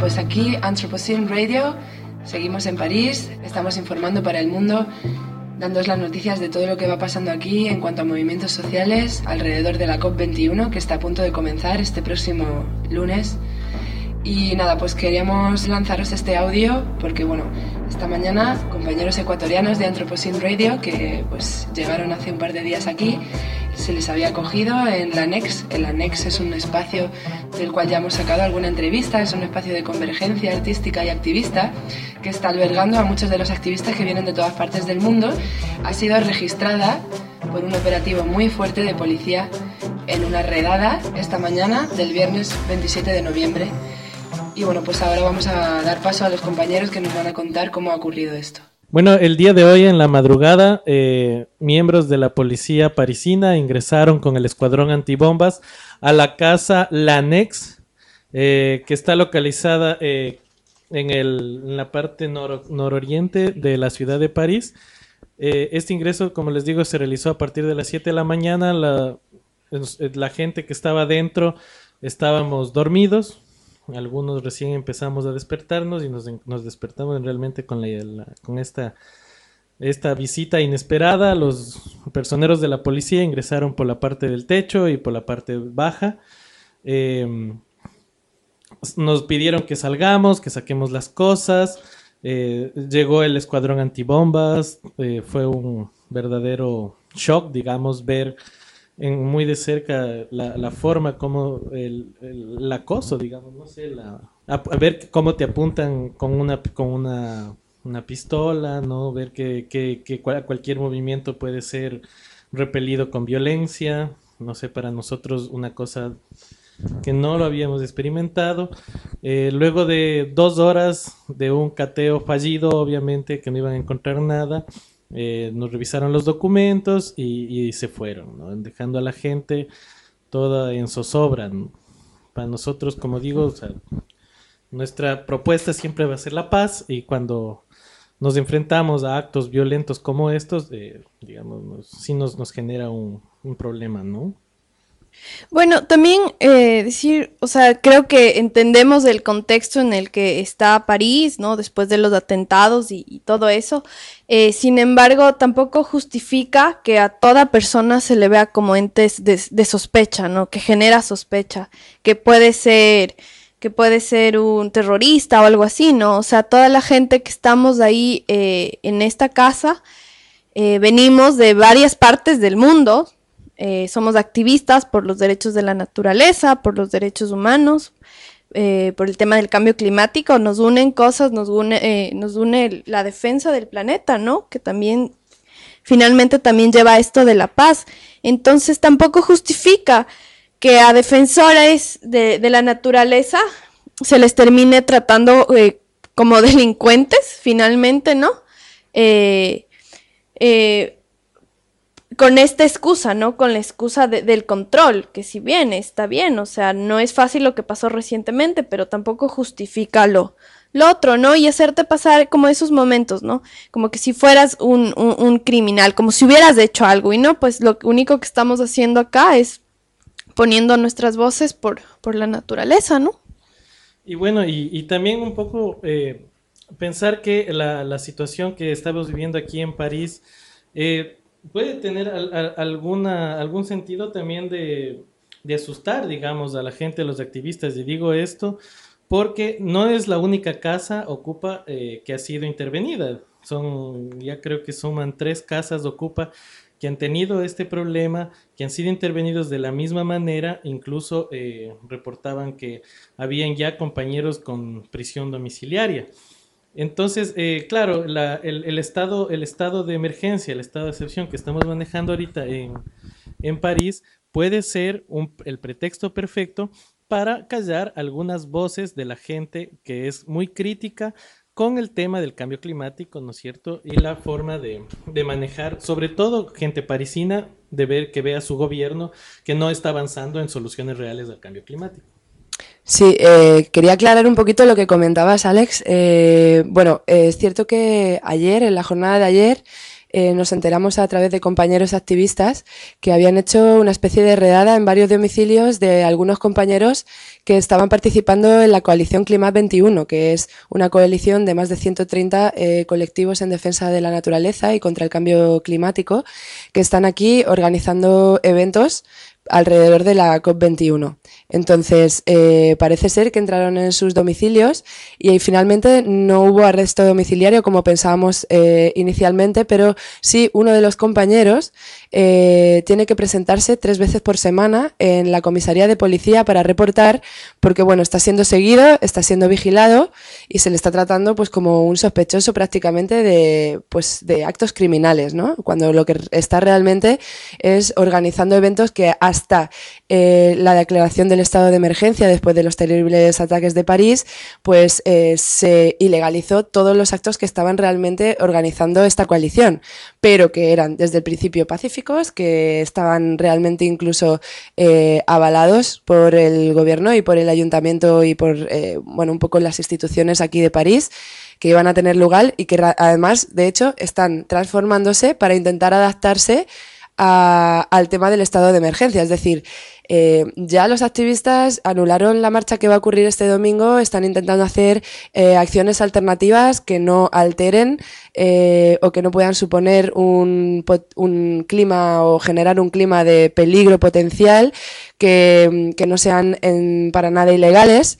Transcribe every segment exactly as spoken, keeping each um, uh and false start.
pues aquí Anthropocene Radio, seguimos en París, estamos informando para el mundo, dándoos las noticias de todo lo que va pasando aquí en cuanto a movimientos sociales alrededor de la COP veintiuno, que está a punto de comenzar este próximo lunes. Y nada, pues queríamos lanzaros este audio porque, bueno, esta mañana compañeros ecuatorianos de Anthropocene Radio, que pues llegaron hace un par de días aquí, se les había acogido en la Nex. El Nex es un espacio del cual ya hemos sacado alguna entrevista, es un espacio de convergencia artística y activista que está albergando a muchos de los activistas que vienen de todas partes del mundo. Ha sido registrada por un operativo muy fuerte de policía en una redada esta mañana del viernes veintisiete de noviembre. Y bueno, pues ahora vamos a dar paso a los compañeros que nos van a contar cómo ha ocurrido esto. Bueno, el día de hoy en la madrugada, eh, miembros de la policía parisina ingresaron con el escuadrón antibombas a la casa La Nex, eh, que está localizada eh, en, el, en la parte nor nororiente de la ciudad de París. Eh, este ingreso, como les digo, se realizó a partir de las siete de la mañana. La, la gente que estaba dentro estábamos dormidos. Algunos recién empezamos a despertarnos y nos, nos despertamos realmente con, la, la, con esta, esta visita inesperada. Los personeros de la policía ingresaron por la parte del techo y por la parte baja. Eh, nos pidieron que salgamos, que saquemos las cosas. Eh, llegó el escuadrón antibombas. Eh, fue un verdadero shock, digamos, ver en muy de cerca la, la forma como el, el, el acoso, digamos, no sé, la, a, a ver cómo te apuntan con una con una, una pistola, ¿no? Ver que, que, que cual, cualquier movimiento puede ser repelido con violencia, no sé, para nosotros una cosa que no lo habíamos experimentado. Eh, luego de dos horas de un cateo fallido, obviamente que no iban a encontrar nada, Eh, nos revisaron los documentos y, y se fueron, ¿no? Dejando a la gente toda en zozobra, ¿no? Para nosotros, como digo, o sea, nuestra propuesta siempre va a ser la paz, y cuando nos enfrentamos a actos violentos como estos, eh, digamos, nos, sí nos, nos genera un, un problema, ¿no? Bueno, también eh, decir, o sea, creo que entendemos el contexto en el que está París, ¿no? Después de los atentados y, y todo eso. Eh, sin embargo, tampoco justifica que a toda persona se le vea como entes de, de sospecha, ¿no? Que genera sospecha, que puede ser, que puede ser un terrorista o algo así, ¿no? O sea, toda la gente que estamos ahí eh, en esta casa, eh, venimos de varias partes del mundo. Eh, somos activistas por los derechos de la naturaleza, por los derechos humanos, eh, por el tema del cambio climático. Nos unen cosas, nos une, eh, nos une la defensa del planeta, ¿no? Que también, finalmente también lleva a esto de la paz. Entonces tampoco justifica que a defensores de, de la naturaleza se les termine tratando eh, como delincuentes, finalmente, ¿no? Eh, eh, con esta excusa, ¿no? Con la excusa de, del control, que si bien está bien, o sea, no es fácil lo que pasó recientemente, pero tampoco justifica lo, lo otro, ¿no? Y hacerte pasar como esos momentos, ¿no? Como que si fueras un, un, un criminal, como si hubieras hecho algo, y no, pues lo único que estamos haciendo acá es poniendo nuestras voces por, por la naturaleza, ¿no? Y bueno, y, y también un poco eh, pensar que la, la situación que estamos viviendo aquí en París eh, puede tener al, al, alguna, algún sentido también de, de asustar, digamos, a la gente, a los activistas. Y digo esto porque no es la única casa Ocupa eh, que ha sido intervenida. Son, ya creo que suman tres casas Ocupa que han tenido este problema, que han sido intervenidos de la misma manera. Incluso eh, reportaban que habían ya compañeros con prisión domiciliaria. Entonces, eh, claro, la, el, el, estado, el estado de emergencia, el estado de excepción que estamos manejando ahorita en, en París puede ser un, el pretexto perfecto para callar algunas voces de la gente que es muy crítica con el tema del cambio climático, ¿no es cierto? Y la forma de, de manejar, sobre todo gente parisina, de ver que vea su gobierno que no está avanzando en soluciones reales al cambio climático. Sí, eh, quería aclarar un poquito lo que comentabas, Alex. Eh, bueno, eh, es cierto que ayer, en la jornada de ayer, eh, nos enteramos a través de compañeros activistas que habían hecho una especie de redada en varios domicilios de algunos compañeros que estaban participando en la coalición Climat veintiuno, que es una coalición de más de ciento treinta eh, colectivos en defensa de la naturaleza y contra el cambio climático, que están aquí organizando eventos alrededor de la COP veintiuno. Entonces, eh, parece ser que entraron en sus domicilios y ahí finalmente no hubo arresto domiciliario como pensábamos eh, inicialmente, pero sí uno de los compañeros eh, tiene que presentarse tres veces por semana en la comisaría de policía para reportar, porque bueno, está siendo seguido, está siendo vigilado y se le está tratando pues como un sospechoso prácticamente de, pues, de actos criminales, ¿no? Cuando lo que está realmente es organizando eventos que hasta eh, la declaración del estado de emergencia después de los terribles ataques de París, pues eh, se ilegalizó todos los actos que estaban realmente organizando esta coalición, pero que eran desde el principio pacíficos, que estaban realmente incluso eh, avalados por el gobierno y por el ayuntamiento y por, eh, bueno, un poco las instituciones aquí de París, que iban a tener lugar y que además, de hecho, están transformándose para intentar adaptarse A, al tema del estado de emergencia. Es decir, eh, ya los activistas anularon la marcha que va a ocurrir este domingo, están intentando hacer eh, acciones alternativas que no alteren eh, o que no puedan suponer un, un clima o generar un clima de peligro potencial, que, que no sean en, para nada ilegales.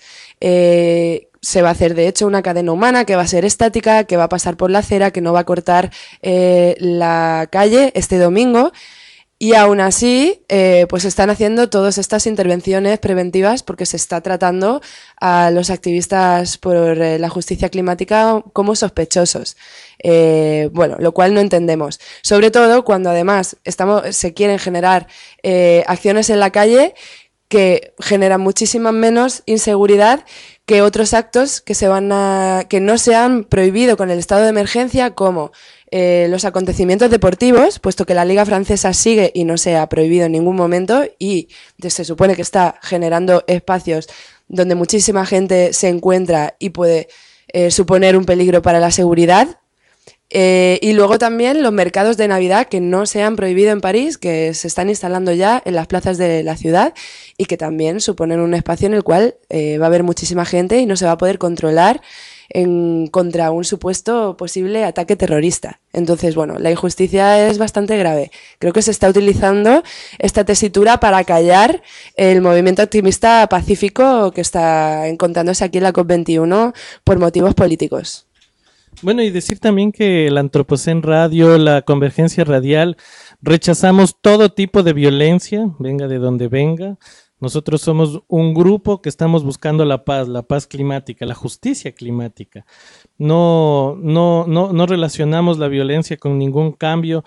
Eh, Se va a hacer, de hecho, una cadena humana que va a ser estática, que va a pasar por la acera, que no va a cortar eh, la calle este domingo. Y aún así, eh, pues están haciendo todas estas intervenciones preventivas porque se está tratando a los activistas por eh, la justicia climática como sospechosos. Eh, bueno, lo cual no entendemos. Sobre todo cuando además estamos, se quieren generar eh, acciones en la calle que generan muchísima menos inseguridad que otros actos que se van a, que no se han prohibido con el estado de emergencia, como eh, los acontecimientos deportivos, puesto que la Liga Francesa sigue y no se ha prohibido en ningún momento y se supone que está generando espacios donde muchísima gente se encuentra y puede eh, suponer un peligro para la seguridad. Eh, y luego también los mercados de Navidad que no se han prohibido en París, que se están instalando ya en las plazas de la ciudad y que también suponen un espacio en el cual eh, va a haber muchísima gente y no se va a poder controlar en, contra un supuesto posible ataque terrorista. Entonces, bueno, la injusticia es bastante grave. Creo que se está utilizando esta tesitura para callar el movimiento activista pacífico que está encontrándose aquí en la COP veintiuno por motivos políticos. Bueno, y decir también que el Antropocén Radio, la Convergencia Radial, rechazamos todo tipo de violencia, venga de donde venga. Nosotros somos un grupo que estamos buscando la paz, la paz climática, la justicia climática. No, no, no, no relacionamos la violencia con ningún cambio.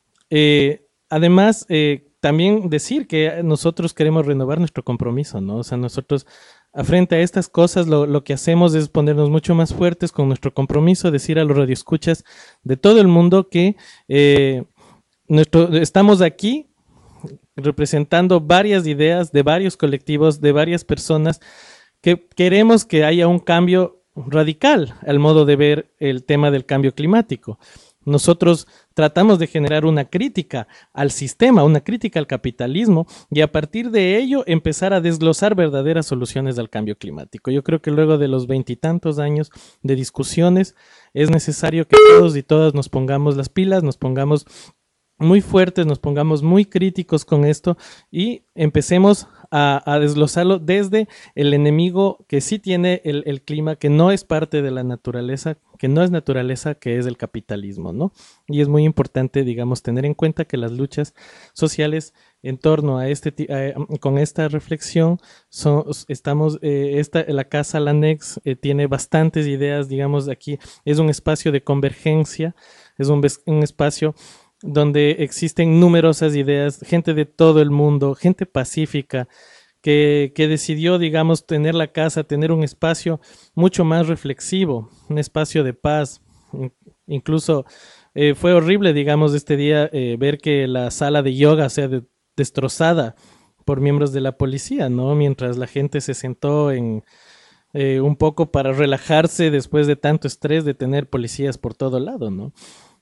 Eh, además, eh, también decir que nosotros queremos renovar nuestro compromiso, ¿no? O sea, nosotros frente a estas cosas lo, lo que hacemos es ponernos mucho más fuertes con nuestro compromiso, decir a los radioescuchas de todo el mundo que eh, nuestro, estamos aquí representando varias ideas de varios colectivos, de varias personas, que queremos que haya un cambio radical al modo de ver el tema del cambio climático. Nosotros tratamos de generar una crítica al sistema, una crítica al capitalismo y a partir de ello empezar a desglosar verdaderas soluciones al cambio climático. Yo creo que luego de los veintitantos años de discusiones es necesario que todos y todas nos pongamos las pilas, nos pongamos muy fuertes, nos pongamos muy críticos con esto y empecemos a, a desglosarlo desde el enemigo que sí tiene el, el clima, que no es parte de la naturaleza, que no es naturaleza, que es el capitalismo, ¿no? Y es muy importante, digamos, tener en cuenta que las luchas sociales en torno a este, eh, con esta reflexión, son, estamos, eh, esta, la Casa Lanex eh, tiene bastantes ideas, digamos, aquí es un espacio de convergencia, es un, un espacio donde existen numerosas ideas, gente de todo el mundo, gente pacífica, que, que decidió, digamos, tener la casa, tener un espacio mucho más reflexivo, un espacio de paz. Incluso eh, fue horrible, digamos, este día eh, ver que la sala de yoga sea de, destrozada por miembros de la policía, ¿no? Mientras la gente se sentó en eh, un poco para relajarse después de tanto estrés de tener policías por todo lado, ¿no?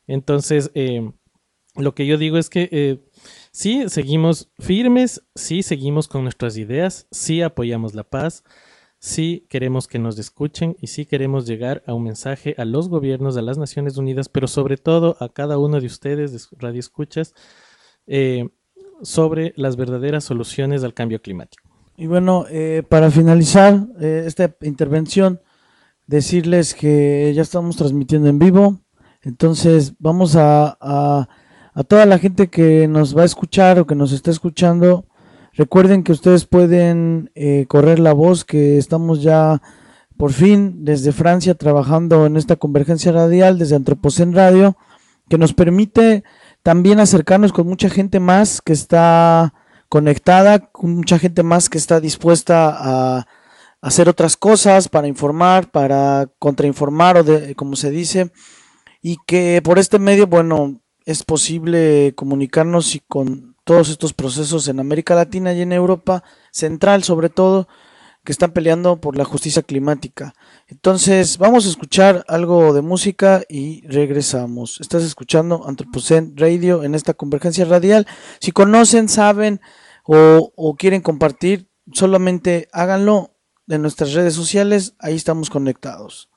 Entonces, eh, lo que yo digo es que eh, sí, seguimos firmes, sí, seguimos con nuestras ideas, sí apoyamos la paz, sí queremos que nos escuchen y sí queremos llegar a un mensaje a los gobiernos, a las Naciones Unidas, pero sobre todo a cada uno de ustedes, de Radio Escuchas, eh, sobre las verdaderas soluciones al cambio climático. Y bueno, eh, para finalizar eh, esta intervención, decirles que ya estamos transmitiendo en vivo, entonces vamos a, a, a toda la gente que nos va a escuchar o que nos está escuchando, recuerden que ustedes pueden eh, correr la voz, que estamos ya por fin desde Francia trabajando en esta convergencia radial desde Antropocén Radio, que nos permite también acercarnos con mucha gente más que está conectada, con mucha gente más que está dispuesta a hacer otras cosas, para informar, para contrainformar, o de, como se dice, y que por este medio, bueno, es posible comunicarnos y con todos estos procesos en América Latina y en Europa Central, sobre todo, que están peleando por la justicia climática. Entonces, vamos a escuchar algo de música y regresamos. Estás escuchando Antropocén Radio en esta convergencia radial. Si conocen, saben o, o quieren compartir, solamente háganlo en nuestras redes sociales, ahí estamos conectados.